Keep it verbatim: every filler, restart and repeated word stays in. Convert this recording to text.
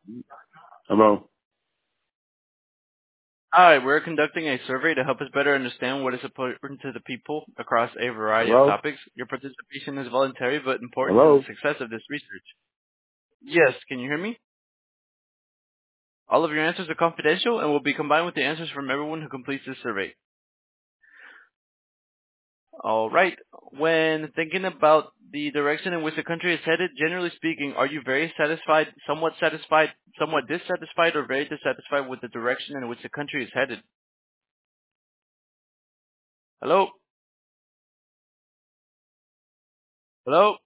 Hello? Hi, we're conducting a survey to help us better understand what is important to the people across a variety of Hello? topics. Your participation is voluntary but important to the Hello? success of this research. Yes, can you hear me? All of your answers are confidential and will be combined with the answers from everyone who completes this survey. All right. When thinking about the direction in which the country is headed, generally speaking, are you very satisfied, somewhat satisfied, somewhat dissatisfied, or very dissatisfied with the direction in which the country is headed? Hello? Hello?